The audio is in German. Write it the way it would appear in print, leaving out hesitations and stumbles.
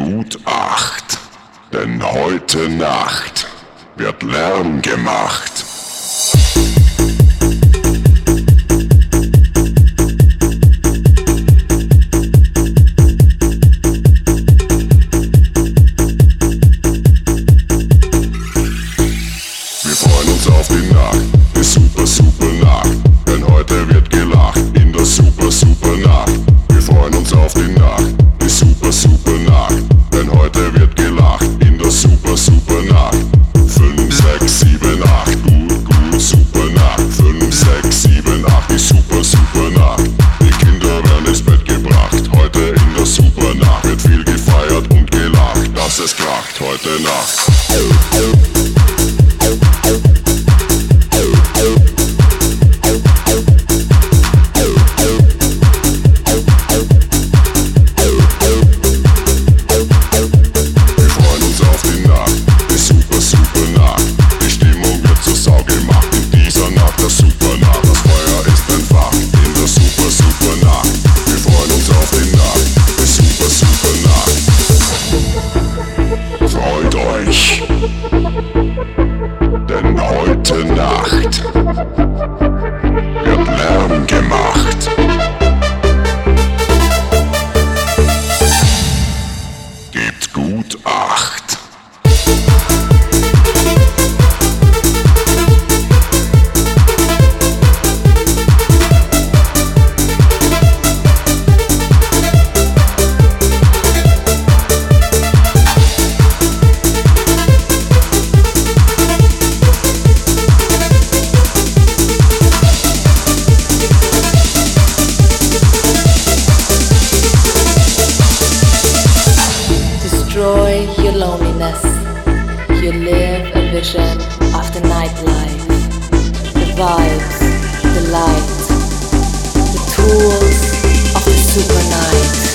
gut Acht, denn heute Nacht wird Lärm gemacht. Wir freuen uns auf die Nacht, die super, super Nacht, denn heute wird gelacht in der super, super Nacht. Wir freuen uns auf die Nacht, die super, super Nacht, denn heute wird gelacht in der super, super Nacht. 5, 6, 7, 8, gut, gut, super Nacht. 5, 6, 7, 8, die super, super Nacht. Die Kinder werden ins Bett gebracht, heute in der super Nacht wird viel gefeiert und gelacht, dass es kracht heute Nacht. Denn heute Nacht wird Lärm gemacht. Gebt gut Acht. Destroy your loneliness. You live a vision of the nightlife. The vibes, the light, the tools of the super night.